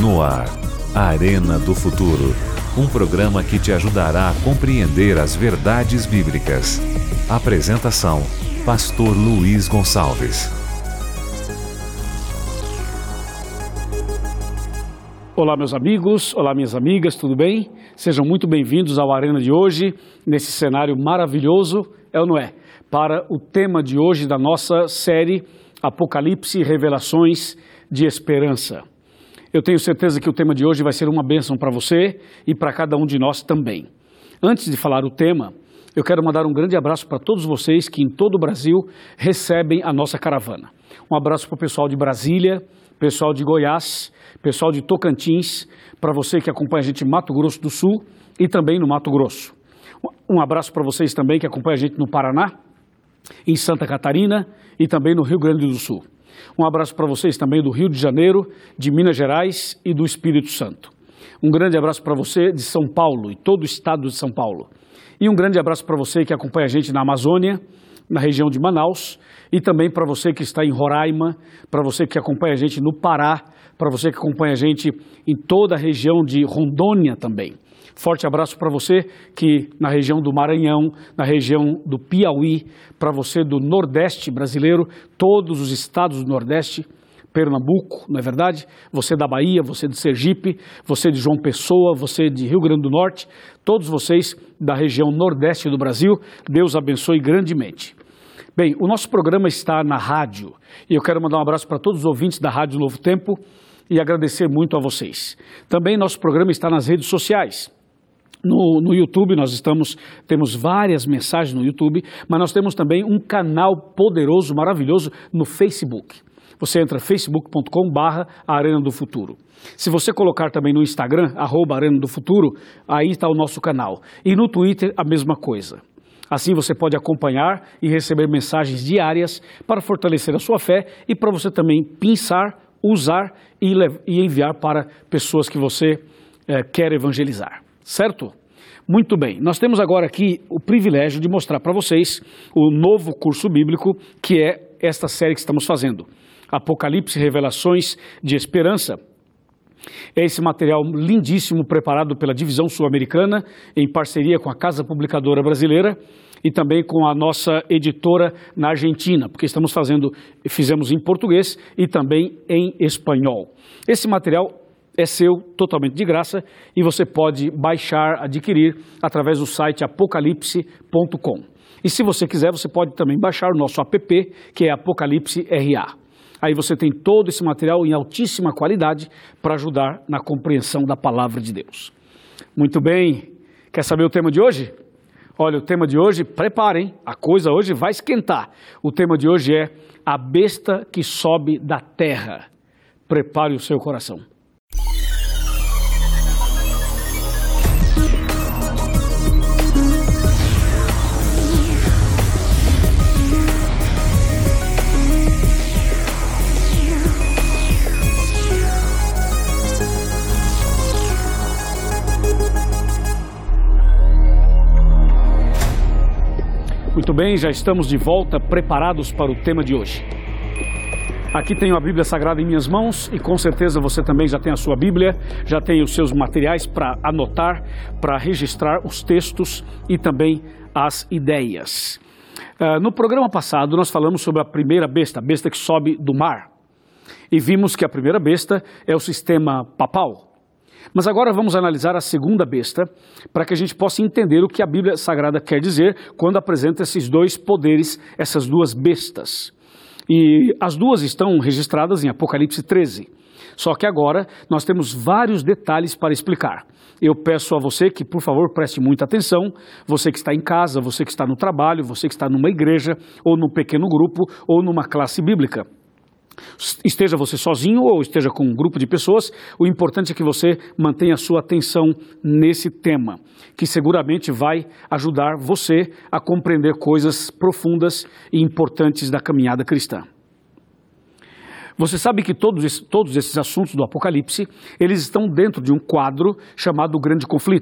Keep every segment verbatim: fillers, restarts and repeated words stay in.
No ar, Arena do Futuro, um programa que te ajudará a compreender as verdades bíblicas. Apresentação, Pastor Luiz Gonçalves. Olá, meus amigos, olá, minhas amigas, tudo bem? Sejam muito bem-vindos ao Arena de hoje, nesse cenário maravilhoso, é ou não é? Para o tema de hoje da nossa série Apocalipse e Revelações de Esperança. Eu tenho certeza que o tema de hoje vai ser uma bênção para você e para cada um de nós também. Antes de falar o tema, eu quero mandar um grande abraço para todos vocês que em todo o Brasil recebem a nossa caravana. Um abraço para o pessoal de Brasília, pessoal de Goiás, pessoal de Tocantins, para você que acompanha a gente em Mato Grosso do Sul e também no Mato Grosso. Um abraço para vocês também que acompanham a gente no Paraná, em Santa Catarina e também no Rio Grande do Sul. Um abraço para vocês também do Rio de Janeiro, de Minas Gerais e do Espírito Santo. Um grande abraço para você de São Paulo e todo o estado de São Paulo. E um grande abraço para você que acompanha a gente na Amazônia, na região de Manaus, e também para você que está em Roraima, para você que acompanha a gente no Pará, para você que acompanha a gente em toda a região de Rondônia também. Forte abraço para você que na região do Maranhão, na região do Piauí, para você do Nordeste brasileiro, todos os estados do Nordeste, Pernambuco, não é verdade? Você da Bahia, você de Sergipe, você de João Pessoa, você de Rio Grande do Norte, todos vocês da região Nordeste do Brasil, Deus abençoe grandemente. Bem, o nosso programa está na rádio e eu quero mandar um abraço para todos os ouvintes da Rádio Novo Tempo e agradecer muito a vocês. Também nosso programa está nas redes sociais. No, no YouTube nós estamos, temos várias mensagens no YouTube, mas nós temos também um canal poderoso, maravilhoso no Facebook. Você entra facebook ponto com barra Arena do Futuro. Se você colocar também no Instagram, arroba Arena do Futuro, aí está o nosso canal. E no Twitter a mesma coisa. Assim você pode acompanhar e receber mensagens diárias para fortalecer a sua fé e para você também pensar, usar e, e enviar para pessoas que você eh, quer evangelizar. Certo? Muito bem. Nós temos agora aqui o privilégio de mostrar para vocês o novo curso bíblico que é esta série que estamos fazendo. Apocalipse e Revelações de Esperança. É esse material lindíssimo preparado pela Divisão Sul-Americana em parceria com a Casa Publicadora Brasileira e também com a nossa editora na Argentina, porque estamos fazendo, fizemos em português e também em espanhol. Esse material é seu, totalmente de graça, e você pode baixar, adquirir através do site apocalipse ponto com. E se você quiser, você pode também baixar o nosso app, que é Apocalipse R A. Aí você tem todo esse material em altíssima qualidade para ajudar na compreensão da palavra de Deus. Muito bem, quer saber o tema de hoje? Olha, o tema de hoje, preparem, a coisa hoje vai esquentar. O tema de hoje é a besta que sobe da terra. Prepare o seu coração. Muito bem, já estamos de volta, preparados para o tema de hoje. Aqui tenho a Bíblia Sagrada em minhas mãos e com certeza você também já tem a sua Bíblia, já tem os seus materiais para anotar, para registrar os textos e também as ideias. Uh, no programa passado nós falamos sobre a primeira besta, a besta que sobe do mar. E vimos que a primeira besta é o sistema papal. Mas agora vamos analisar a segunda besta, para que a gente possa entender o que a Bíblia Sagrada quer dizer quando apresenta esses dois poderes, essas duas bestas. E as duas estão registradas em Apocalipse treze. Só que agora nós temos vários detalhes para explicar. Eu peço a você que, por favor, preste muita atenção, você que está em casa, você que está no trabalho, você que está numa igreja, ou num pequeno grupo, ou numa classe bíblica. Esteja você sozinho ou esteja com um grupo de pessoas, o importante é que você mantenha a sua atenção nesse tema, que seguramente vai ajudar você a compreender coisas profundas e importantes da caminhada cristã. Você sabe que todos, todos esses assuntos do Apocalipse, eles estão dentro de um quadro chamado Grande Conflito,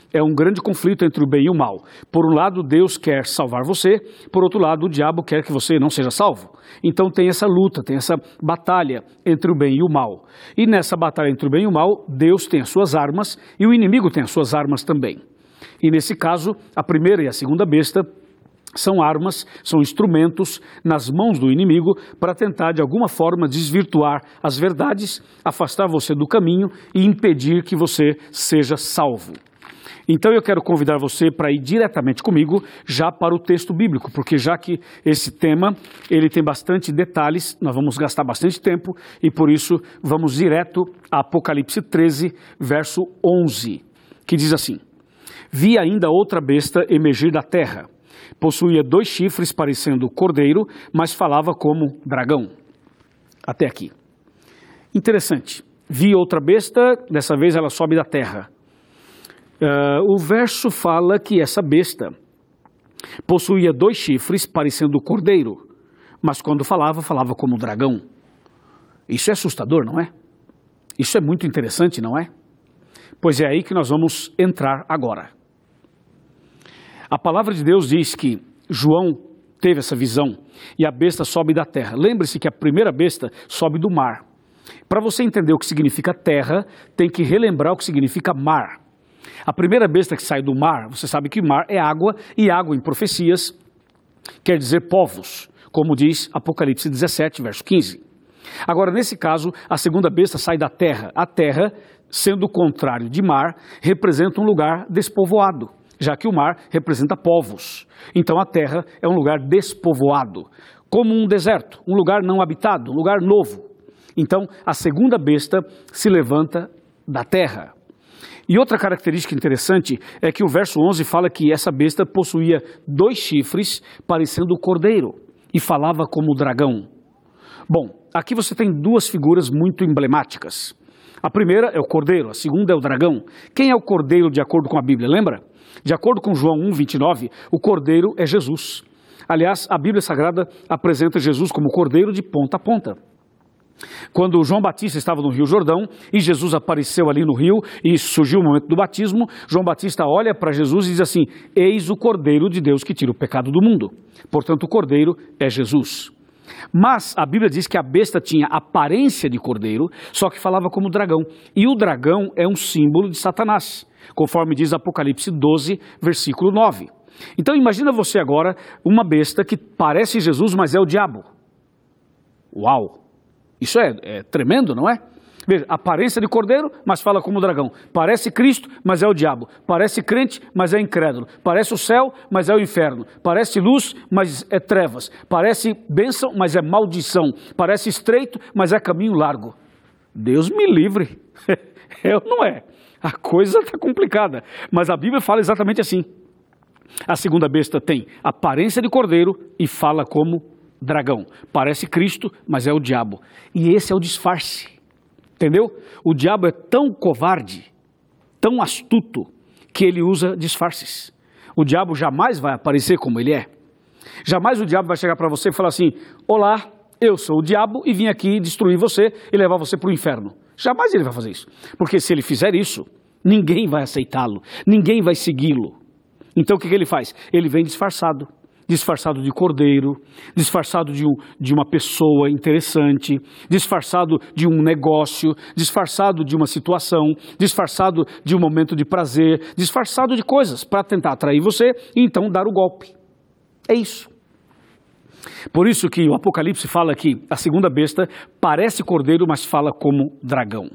é um grande conflito entre o bem e o mal. Por um lado, Deus quer salvar você, por outro lado, o diabo quer que você não seja salvo. Então tem essa luta, tem essa batalha entre o bem e o mal. E nessa batalha entre o bem e o mal, Deus tem as suas armas e o inimigo tem as suas armas também. E nesse caso, a primeira e a segunda besta são armas, são instrumentos nas mãos do inimigo para tentar de alguma forma desvirtuar as verdades, afastar você do caminho e impedir que você seja salvo. Então eu quero convidar você para ir diretamente comigo já para o texto bíblico, porque já que esse tema ele tem bastante detalhes, nós vamos gastar bastante tempo e por isso vamos direto a Apocalipse treze, verso onze, que diz assim: Vi ainda outra besta emergir da terra. Possuía dois chifres parecendo cordeiro, mas falava como dragão. Até aqui. Interessante. Vi outra besta, dessa vez ela sobe da terra. Uh, o verso fala que essa besta possuía dois chifres parecendo cordeiro, mas quando falava, falava como dragão. Isso é assustador, não é? Isso é muito interessante, não é? Pois é aí que nós vamos entrar agora. A palavra de Deus diz que João teve essa visão e a besta sobe da terra. Lembre-se que a primeira besta sobe do mar. Para você entender o que significa terra, tem que relembrar o que significa mar. A primeira besta que sai do mar, você sabe que mar é água, e água em profecias quer dizer povos, como diz Apocalipse dezessete, verso quinze. Agora, nesse caso, a segunda besta sai da terra. A terra, sendo o contrário de mar, representa um lugar despovoado, já que o mar representa povos. Então a terra é um lugar despovoado, como um deserto, um lugar não habitado, um lugar novo. Então a segunda besta se levanta da terra. E outra característica interessante é que o verso onze fala que essa besta possuía dois chifres parecendo cordeiro e falava como dragão. Bom, aqui você tem duas figuras muito emblemáticas. A primeira é o cordeiro, a segunda é o dragão. Quem é o cordeiro de acordo com a Bíblia, lembra? De acordo com João um, vinte e nove, o cordeiro é Jesus. Aliás, a Bíblia Sagrada apresenta Jesus como cordeiro de ponta a ponta. Quando João Batista estava no Rio Jordão e Jesus apareceu ali no rio e surgiu o momento do batismo, João Batista olha para Jesus e diz assim: eis o cordeiro de Deus que tira o pecado do mundo. Portanto, o cordeiro é Jesus. Mas a Bíblia diz que a besta tinha aparência de cordeiro, só que falava como dragão. E o dragão é um símbolo de Satanás, conforme diz Apocalipse doze, versículo nove. Então imagina você agora uma besta que parece Jesus, mas é o diabo. Uau! Isso é, é tremendo, não é? Veja, aparência de cordeiro, mas fala como dragão. Parece Cristo, mas é o diabo. Parece crente, mas é incrédulo. Parece o céu, mas é o inferno. Parece luz, mas é trevas. Parece bênção, mas é maldição. Parece estreito, mas é caminho largo. Deus me livre. É ou não é? A coisa está complicada. Mas a Bíblia fala exatamente assim. A segunda besta tem aparência de cordeiro e fala como dragão. Parece Cristo, mas é o diabo. E esse é o disfarce. Entendeu? O diabo é tão covarde, tão astuto, que ele usa disfarces. O diabo jamais vai aparecer como ele é. Jamais o diabo vai chegar para você e falar assim: olá, eu sou o diabo e vim aqui destruir você e levar você para o inferno. Jamais ele vai fazer isso. Porque se ele fizer isso, ninguém vai aceitá-lo, ninguém vai segui-lo. Então o que, que ele faz? Ele vem disfarçado. Disfarçado de cordeiro, disfarçado de, um, de uma pessoa interessante, disfarçado de um negócio, disfarçado de uma situação, disfarçado de um momento de prazer, disfarçado de coisas para tentar atrair você e então dar o golpe. É isso. Por isso que o Apocalipse fala que a segunda besta parece cordeiro, mas fala como dragão.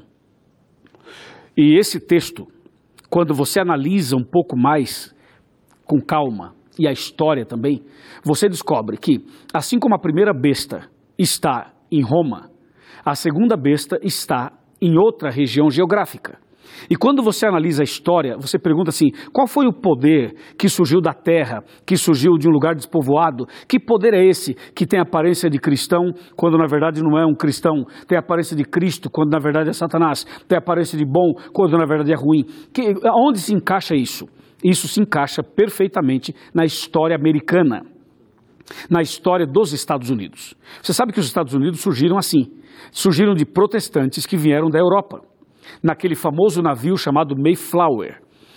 E esse texto, quando você analisa um pouco mais, com calma, e a história também, você descobre que, assim como a primeira besta está em Roma, a segunda besta está em outra região geográfica. E quando você analisa a história, você pergunta assim: qual foi o poder que surgiu da terra, que surgiu de um lugar despovoado? Que poder é esse que tem aparência de cristão, quando na verdade não é um cristão? Tem aparência de Cristo, quando na verdade é Satanás? Tem aparência de bom, quando na verdade é ruim? Que, onde se encaixa isso? Isso se encaixa perfeitamente na história americana, na história dos Estados Unidos. Você sabe que os Estados Unidos surgiram assim, surgiram de protestantes que vieram da Europa, naquele famoso navio chamado Mayflower.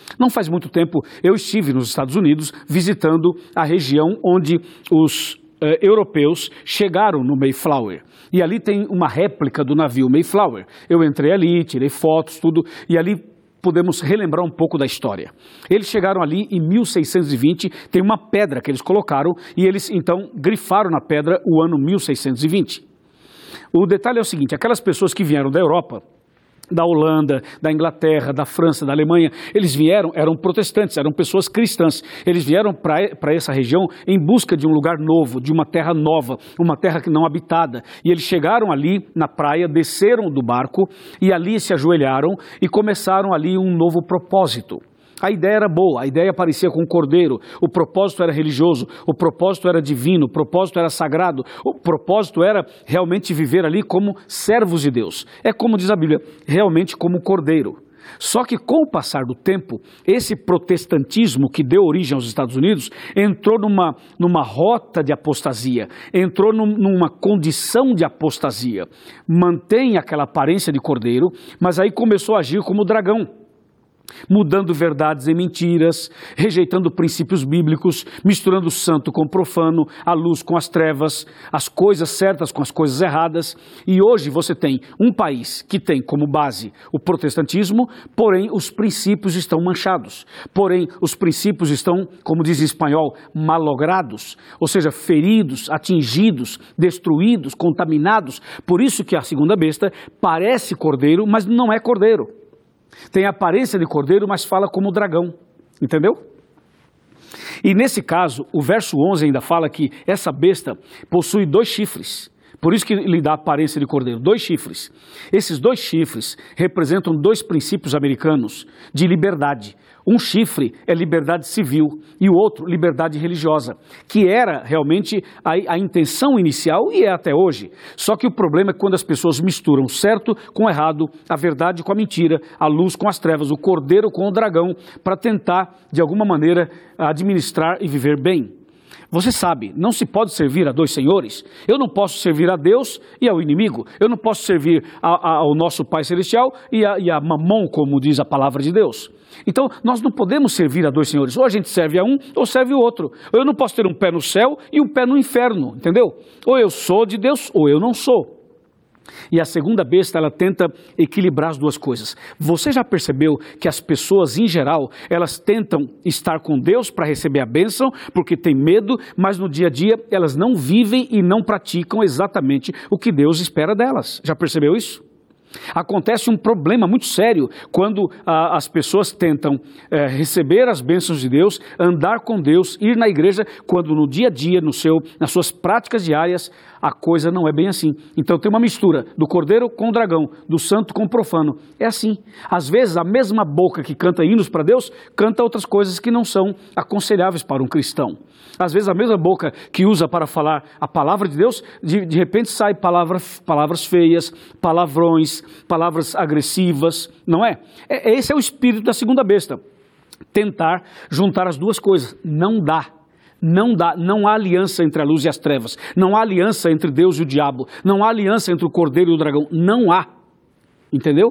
Não faz muito tempo eu estive nos Estados Unidos visitando a região onde os uh, europeus chegaram no Mayflower. E ali tem uma réplica do navio Mayflower. Eu entrei ali, tirei fotos, tudo, e ali podemos relembrar um pouco da história. Eles chegaram ali em mil seiscentos e vinte, tem uma pedra que eles colocaram e eles então grifaram na pedra o ano mil seiscentos e vinte. O detalhe é o seguinte, aquelas pessoas que vieram da Europa, da Holanda, da Inglaterra, da França, da Alemanha, eles vieram, eram protestantes, eram pessoas cristãs. Eles vieram para essa região em busca de um lugar novo, de uma terra nova, uma terra que não habitada. E eles chegaram ali na praia, desceram do barco e ali se ajoelharam e começaram ali um novo propósito. A ideia era boa, a ideia parecia com um cordeiro, o propósito era religioso, o propósito era divino, o propósito era sagrado, o propósito era realmente viver ali como servos de Deus. É como diz a Bíblia, realmente como cordeiro. Só que com o passar do tempo, esse protestantismo que deu origem aos Estados Unidos entrou numa, numa rota de apostasia, entrou num, numa condição de apostasia. Mantém aquela aparência de cordeiro, mas aí começou a agir como dragão, mudando verdades em mentiras, rejeitando princípios bíblicos, misturando o santo com o profano, a luz com as trevas, as coisas certas com as coisas erradas. E hoje você tem um país que tem como base o protestantismo, porém os princípios estão manchados, porém os princípios estão, como diz em espanhol, malogrados, ou seja, feridos, atingidos, destruídos, contaminados. Por isso que a segunda besta parece cordeiro, mas não é cordeiro. Tem a aparência de cordeiro, mas fala como dragão, entendeu? E nesse caso, o verso onze ainda fala que essa besta possui dois chifres, por isso que lhe dá a aparência de cordeiro, dois chifres. Esses dois chifres representam dois princípios americanos de liberdade. Um chifre é liberdade civil e o outro liberdade religiosa, que era realmente a, a intenção inicial e é até hoje. Só que o problema é quando as pessoas misturam o certo com o errado, a verdade com a mentira, a luz com as trevas, o cordeiro com o dragão, para tentar, de alguma maneira, administrar e viver bem. Você sabe, não se pode servir a dois senhores. Eu não posso servir a Deus e ao inimigo. Eu não posso servir a, a, ao nosso Pai Celestial e a, e a Mamon, como diz a palavra de Deus. Então, nós não podemos servir a dois senhores. Ou a gente serve a um, ou serve o outro. Ou eu não posso ter um pé no céu e um pé no inferno, entendeu? Ou eu sou de Deus, ou eu não sou. E a segunda besta, ela tenta equilibrar as duas coisas. Você já percebeu que as pessoas, em geral, elas tentam estar com Deus para receber a bênção, porque tem medo, mas no dia a dia elas não vivem e não praticam exatamente o que Deus espera delas. Já percebeu isso? Acontece um problema muito sério quando ah, as pessoas tentam eh, receber as bênçãos de Deus, andar com Deus, ir na igreja, quando no dia a dia, no seu, nas suas práticas diárias, a coisa não é bem assim. Então tem uma mistura do cordeiro com o dragão, do santo com o profano. É assim. Às vezes a mesma boca que canta hinos para Deus, canta outras coisas que não são aconselháveis para um cristão. Às vezes a mesma boca que usa para falar a palavra de Deus, de, de repente sai palavra, palavras feias, palavrões, palavras agressivas, não é? é? Esse é o espírito da segunda besta. Tentar juntar as duas coisas. Não dá. Não dá, não há aliança entre a luz e as trevas, não há aliança entre Deus e o diabo, não há aliança entre o cordeiro e o dragão, não há, entendeu?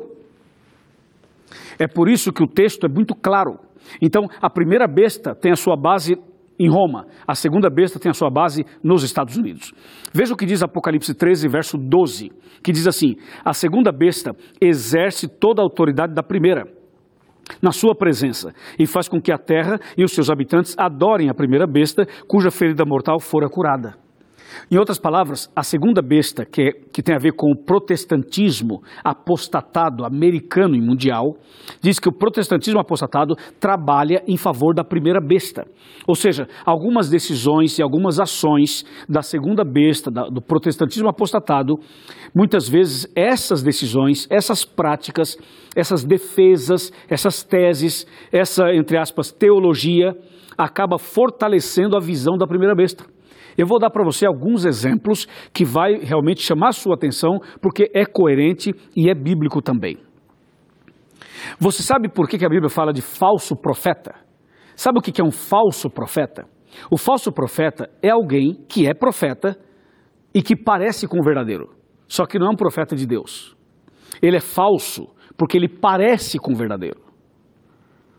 É por isso que o texto é muito claro. Então, a primeira besta tem a sua base em Roma, a segunda besta tem a sua base nos Estados Unidos. Veja o que diz Apocalipse treze, verso doze, que diz assim: a segunda besta exerce toda a autoridade da primeira na sua presença, e faz com que a terra e os seus habitantes adorem a primeira besta, cuja ferida mortal fora curada. Em outras palavras, a segunda besta, que, é, que tem a ver com o protestantismo apostatado americano e mundial, diz que o protestantismo apostatado trabalha em favor da primeira besta. Ou seja, algumas decisões e algumas ações da segunda besta, da, do protestantismo apostatado, muitas vezes essas decisões, essas práticas, essas defesas, essas teses, essa, entre aspas, teologia, acaba fortalecendo a visão da primeira besta. Eu vou dar para você alguns exemplos que vai realmente chamar a sua atenção, porque é coerente e é bíblico também. Você sabe por que a Bíblia fala de falso profeta? Sabe o que é um falso profeta? O falso profeta é alguém que é profeta e que parece com o verdadeiro, só que não é um profeta de Deus. Ele é falso porque ele parece com o verdadeiro.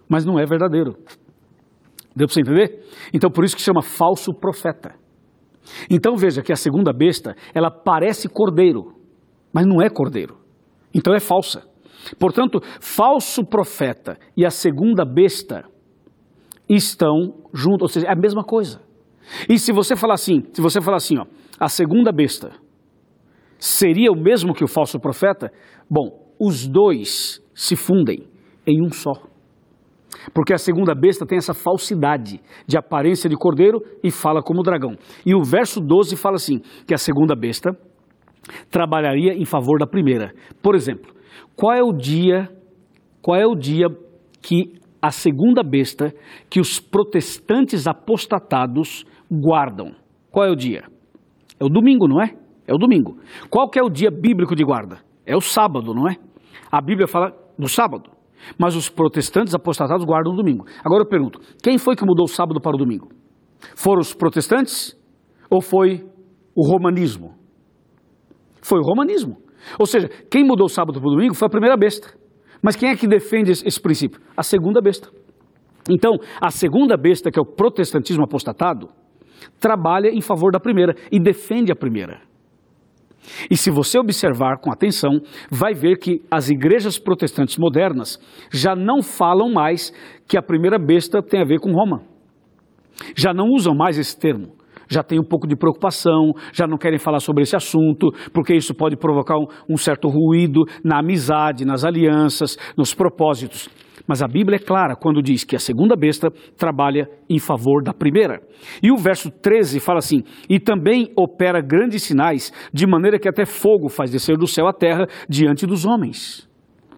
mas não é verdadeiro. Deu para você entender? Então por isso que chama falso profeta. Então veja que a segunda besta, ela parece cordeiro, mas não é cordeiro. Então é falsa. Portanto, falso profeta e a segunda besta estão juntos, ou seja, é a mesma coisa. E se você falar assim, se você falar assim, ó, a segunda besta seria o mesmo que o falso profeta, bom, os dois se fundem em um só. Porque a segunda besta tem essa falsidade de aparência de cordeiro e fala como dragão. E o verso doze fala assim, que a segunda besta trabalharia em favor da primeira. Por exemplo, qual é o dia, qual é o dia que a segunda besta, que os protestantes apostatados guardam? Qual é o dia? É o domingo, não é? É o domingo. Qual que é o dia bíblico de guarda? É o sábado, não é? A Bíblia fala do sábado. Mas os protestantes apostatados guardam o domingo. Agora eu pergunto, quem foi que mudou o sábado para o domingo? Foram os protestantes ou foi o romanismo? Foi o romanismo. Ou seja, quem mudou o sábado para o domingo foi a primeira besta. Mas quem é que defende esse, esse princípio? A segunda besta. Então, a segunda besta, que é o protestantismo apostatado, trabalha em favor da primeira e defende a primeira. E se você observar com atenção, vai ver que as igrejas protestantes modernas já não falam mais que a primeira besta tem a ver com Roma. Já não usam mais esse termo. Já tem um pouco de preocupação, já não querem falar sobre esse assunto, porque isso pode provocar um, um certo ruído na amizade, nas alianças, nos propósitos. Mas a Bíblia é clara quando diz que a segunda besta trabalha em favor da primeira. E o verso treze fala assim, e também opera grandes sinais, de maneira que até fogo faz descer do céu à terra diante dos homens.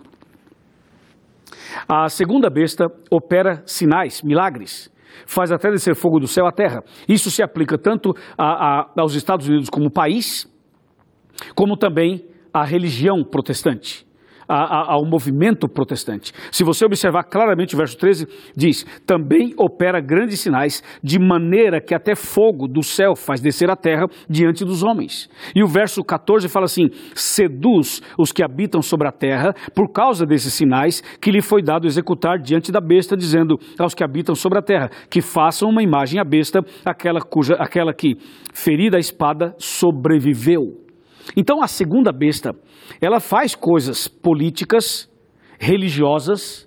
A segunda besta opera sinais, milagres, faz até descer fogo do céu à terra. Isso se aplica tanto a, a, aos Estados Unidos como país, como também à religião protestante. Ao movimento protestante. Se você observar claramente o verso treze, diz, também opera grandes sinais, de maneira que até fogo do céu faz descer a terra diante dos homens. E o verso quatorze fala assim, seduz os que habitam sobre a terra, por causa desses sinais que lhe foi dado executar diante da besta, dizendo aos que habitam sobre a terra, que façam uma imagem à besta, aquela, cuja, aquela que, ferida a espada, sobreviveu. Então a segunda besta, ela faz coisas políticas, religiosas,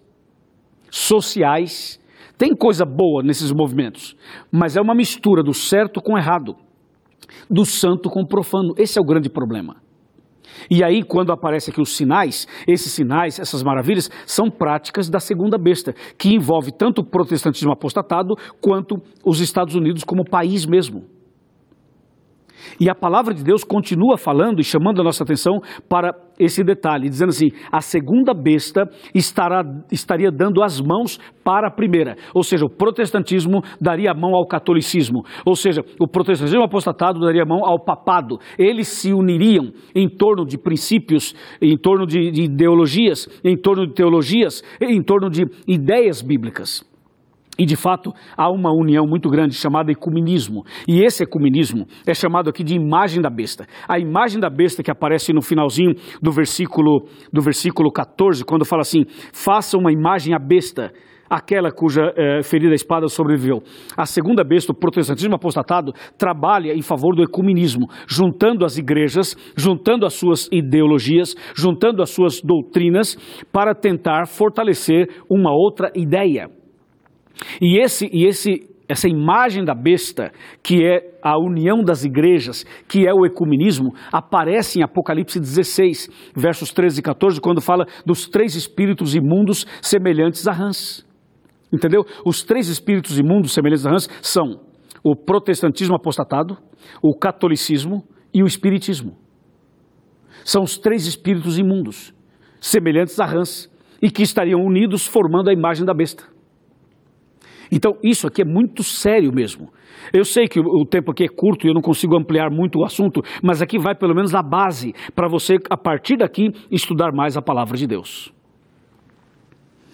sociais, tem coisa boa nesses movimentos, mas é uma mistura do certo com o errado, do santo com o profano, esse é o grande problema. E aí quando aparece aqui os sinais, esses sinais, essas maravilhas, são práticas da segunda besta, que envolve tanto o protestantismo apostatado, quanto os Estados Unidos como país mesmo. E a palavra de Deus continua falando e chamando a nossa atenção para esse detalhe, dizendo assim, a segunda besta estará, estaria dando as mãos para a primeira, ou seja, o protestantismo daria a mão ao catolicismo, ou seja, o protestantismo apostatado daria a mão ao papado, eles se uniriam em torno de princípios, em torno de, de ideologias, em torno de teologias, em torno de ideias bíblicas. E de fato há uma união muito grande chamada ecumenismo, e esse ecumenismo é chamado aqui de imagem da besta. A imagem da besta que aparece no finalzinho do versículo, do versículo quatorze, quando fala assim, faça uma imagem à besta, aquela cuja eh, ferida espada sobreviveu. A segunda besta, o protestantismo apostatado, trabalha em favor do ecumenismo, juntando as igrejas, juntando as suas ideologias, juntando as suas doutrinas, para tentar fortalecer uma outra ideia. E, esse, e esse, essa imagem da besta, que é a união das igrejas, que é o ecumenismo, aparece em Apocalipse dezesseis, versos treze e quatorze, quando fala dos três espíritos imundos semelhantes a rãs. Entendeu? Os três espíritos imundos semelhantes a rãs são o protestantismo apostatado, o catolicismo e o espiritismo. São os três espíritos imundos, semelhantes a rãs, e que estariam unidos formando a imagem da besta. Então, isso aqui é muito sério mesmo. Eu sei que o tempo aqui é curto e eu não consigo ampliar muito o assunto, mas aqui vai pelo menos a base para você, a partir daqui, estudar mais a palavra de Deus.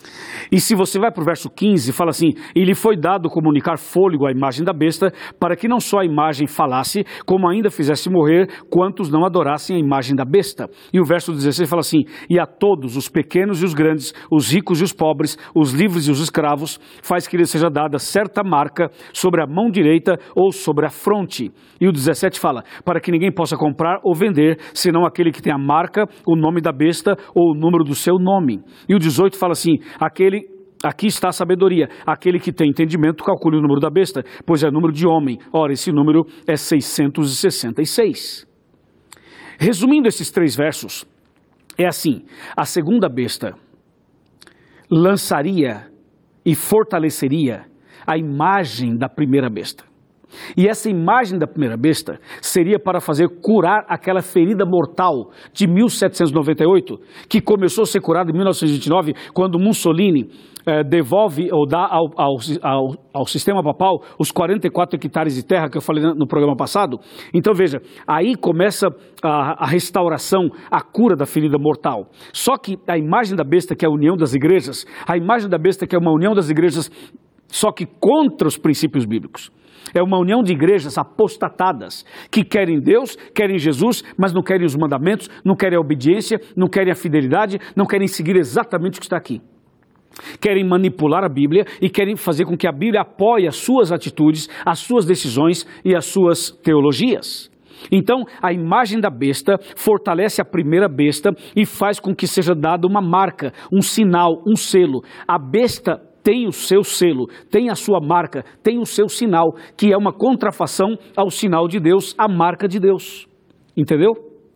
E se você vai para o verso quinze, fala assim, e lhe foi dado comunicar fôlego à imagem da besta, para que não só a imagem falasse, como ainda fizesse morrer quantos não adorassem a imagem da besta. E o verso dezesseis fala assim, e a todos, os pequenos e os grandes, os ricos e os pobres, os livres e os escravos, faz que lhe seja dada certa marca sobre a mão direita ou sobre a fronte. E o dezessete fala, para que ninguém possa comprar ou vender, senão aquele que tem a marca, o nome da besta ou o número do seu nome. E o dezoito fala assim, aquele, aqui está a sabedoria, aquele que tem entendimento calcule o número da besta, pois é número de homem. Ora, esse número é seiscentos e sessenta e seis. Resumindo esses três versos, é assim, a segunda besta lançaria e fortaleceria a imagem da primeira besta. E essa imagem da primeira besta seria para fazer curar aquela ferida mortal de mil setecentos e noventa e oito, que começou a ser curada em mil novecentos e vinte e nove, quando Mussolini eh, devolve ou dá ao, ao, ao, ao sistema papal os quarenta e quatro hectares de terra que eu falei no programa passado. Então veja, aí começa a, a restauração, a cura da ferida mortal. Só que a imagem da besta, que é a união das igrejas, a imagem da besta que é uma união das igrejas, só que contra os princípios bíblicos. É uma união de igrejas apostatadas, que querem Deus, querem Jesus, mas não querem os mandamentos, não querem a obediência, não querem a fidelidade, não querem seguir exatamente o que está aqui. Querem manipular a Bíblia e querem fazer com que a Bíblia apoie as suas atitudes, as suas decisões e as suas teologias. Então, a imagem da besta fortalece a primeira besta e faz com que seja dada uma marca, um sinal, um selo. A besta tem o seu selo, tem a sua marca, tem o seu sinal, que é uma contrafação ao sinal de Deus, a marca de Deus. Entendeu?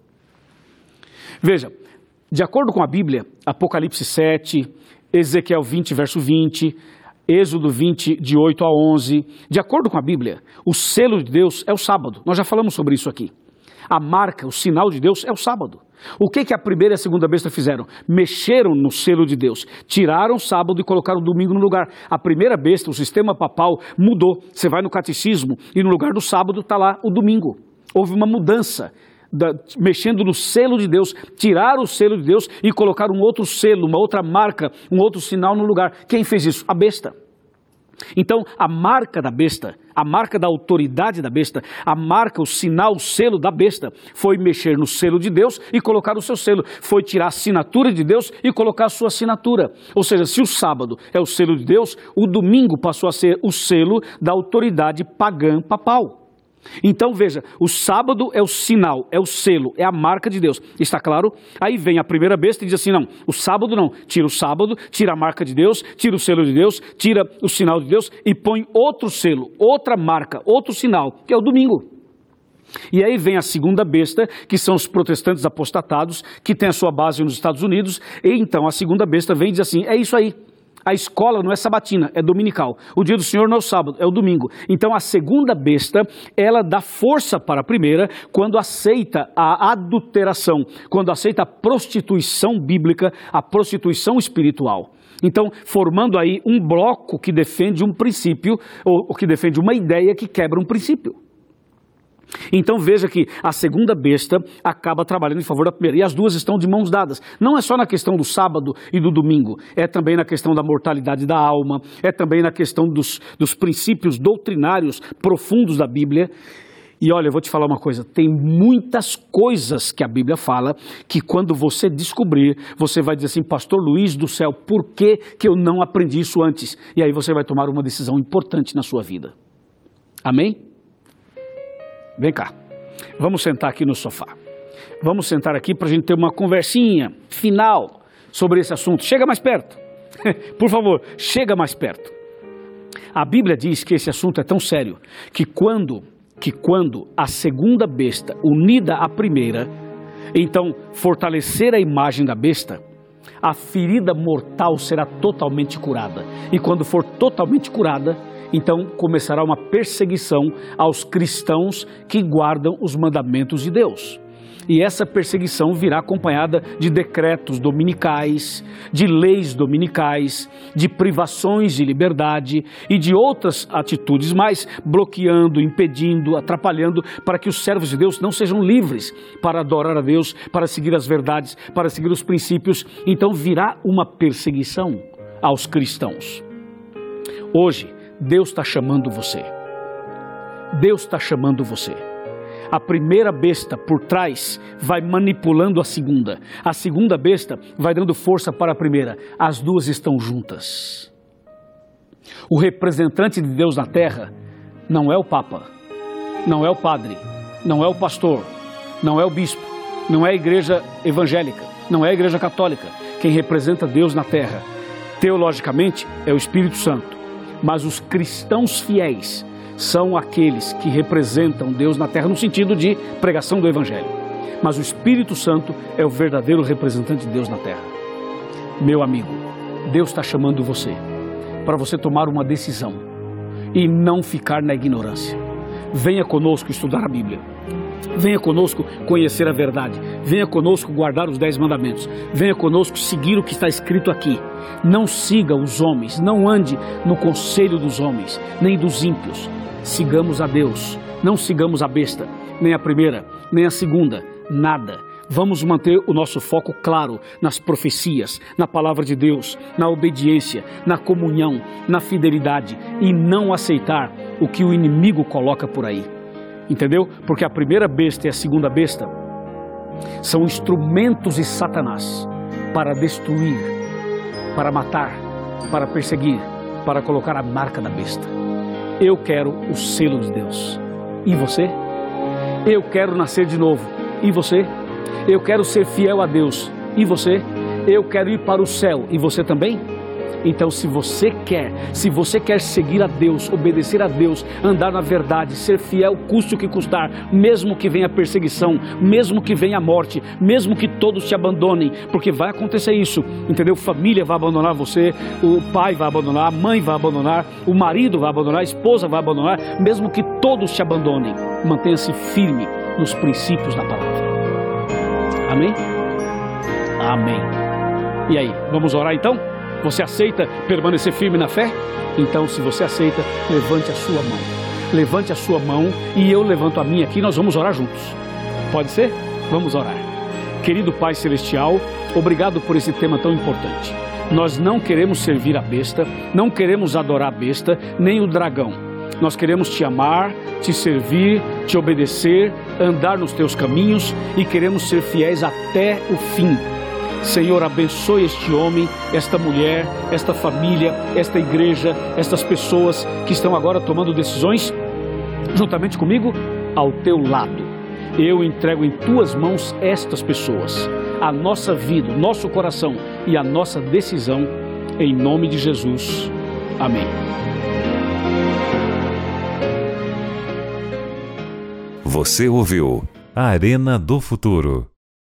Veja, de acordo com a Bíblia, Apocalipse sete, Ezequiel vinte, verso vinte, Êxodo vinte, de oito a onze, de acordo com a Bíblia, o selo de Deus é o sábado. Nós já falamos sobre isso aqui. A marca, o sinal de Deus é o sábado. O que que a primeira e a segunda besta fizeram? Mexeram no selo de Deus, tiraram o sábado e colocaram o domingo no lugar. A primeira besta, o sistema papal, mudou. Você vai no catecismo e no lugar do sábado está lá o domingo. Houve uma mudança, da, mexendo no selo de Deus, tiraram o selo de Deus e colocaram um outro selo, uma outra marca, um outro sinal no lugar. Quem fez isso? A besta. Então, a marca da besta, a marca da autoridade da besta, a marca, o sinal, o selo da besta, foi mexer no selo de Deus e colocar o seu selo. Foi tirar a assinatura de Deus e colocar a sua assinatura. Ou seja, se o sábado é o selo de Deus, o domingo passou a ser o selo da autoridade pagã papal. Então veja, o sábado é o sinal, é o selo, é a marca de Deus, está claro? Aí vem a primeira besta e diz assim, não, o sábado não, tira o sábado, tira a marca de Deus, tira o selo de Deus, tira o sinal de Deus e põe outro selo, outra marca, outro sinal, que é o domingo. E aí vem a segunda besta, que são os protestantes apostatados, que tem a sua base nos Estados Unidos, e então a segunda besta vem e diz assim, é isso aí. A escola não é sabatina, é dominical. O dia do Senhor não é o sábado, é o domingo. Então a segunda besta, ela dá força para a primeira quando aceita a adulteração, quando aceita a prostituição bíblica, a prostituição espiritual. Então, formando aí um bloco que defende um princípio, ou, ou que defende uma ideia que quebra um princípio. Então veja que a segunda besta acaba trabalhando em favor da primeira. E as duas estão de mãos dadas. Não é só na questão do sábado e do domingo. É também na questão da mortalidade da alma. É também na questão dos, dos princípios doutrinários profundos da Bíblia. E olha, eu vou te falar uma coisa. Tem muitas coisas que a Bíblia fala que quando você descobrir, você vai dizer assim, pastor Luiz do céu, por que que eu não aprendi isso antes? E aí você vai tomar uma decisão importante na sua vida. Amém? Vem cá, vamos sentar aqui no sofá. Vamos sentar aqui para a gente ter uma conversinha final sobre esse assunto. Chega mais perto, por favor, chega mais perto. A Bíblia diz que esse assunto é tão sério que quando, que quando a segunda besta unida à primeira, então fortalecer a imagem da besta, a ferida mortal será totalmente curada. E quando for totalmente curada, então começará uma perseguição aos cristãos que guardam os mandamentos de Deus. E essa perseguição virá acompanhada de decretos dominicais, de leis dominicais, de privações de liberdade e de outras atitudes mais, bloqueando, impedindo, atrapalhando para que os servos de Deus não sejam livres para adorar a Deus, para seguir as verdades, para seguir os princípios. Então virá uma perseguição aos cristãos. Hoje, Deus está chamando você. Deus está chamando você. A primeira besta por trás vai manipulando a segunda. A segunda besta vai dando força para a primeira. As duas estão juntas. O representante de Deus na terra não é o Papa, não é o padre, não é o pastor, não é o bispo, não é a igreja evangélica, não é a igreja católica. Quem representa Deus na terra, teologicamente, é o Espírito Santo. Mas os cristãos fiéis são aqueles que representam Deus na terra no sentido de pregação do Evangelho. Mas o Espírito Santo é o verdadeiro representante de Deus na terra. Meu amigo, Deus está chamando você para você tomar uma decisão e não ficar na ignorância. Venha conosco estudar a Bíblia. Venha conosco conhecer a verdade. Venha conosco guardar os dez mandamentos. Venha conosco seguir o que está escrito aqui. Não siga os homens, não ande no conselho dos homens, nem dos ímpios. Sigamos a Deus, não sigamos a besta, nem a primeira, nem a segunda, nada. Vamos manter o nosso foco claro nas profecias, na palavra de Deus, na obediência, na comunhão, na fidelidade e não aceitar o que o inimigo coloca por aí. Entendeu? Porque a primeira besta e a segunda besta são instrumentos de Satanás para destruir, para matar, para perseguir, para colocar a marca da besta. Eu quero o selo de Deus. E você? Eu quero nascer de novo. E você? Eu quero ser fiel a Deus. E você? Eu quero ir para o céu. E você também? Então, se você quer, se você quer seguir a Deus, obedecer a Deus, andar na verdade, ser fiel, custe o que custar, mesmo que venha perseguição, mesmo que venha a morte, mesmo que todos te abandonem, porque vai acontecer isso, entendeu? Família vai abandonar você, o pai vai abandonar, a mãe vai abandonar, o marido vai abandonar, a esposa vai abandonar, mesmo que todos te abandonem, mantenha-se firme nos princípios da palavra. Amém? Amém. E aí, vamos orar então? Você aceita permanecer firme na fé? Então, se você aceita, levante a sua mão. Levante a sua mão e eu levanto a minha aqui, nós vamos orar juntos. Pode ser? Vamos orar. Querido Pai Celestial, obrigado por esse tema tão importante. Nós não queremos servir a besta, não queremos adorar a besta, nem o dragão. Nós queremos te amar, te servir, te obedecer, andar nos teus caminhos e queremos ser fiéis até o fim. Senhor, abençoe este homem, esta mulher, esta família, esta igreja, estas pessoas que estão agora tomando decisões, juntamente comigo, ao teu lado. Eu entrego em tuas mãos estas pessoas, a nossa vida, o nosso coração e a nossa decisão, em nome de Jesus. Amém. Você ouviu a Arena do Futuro.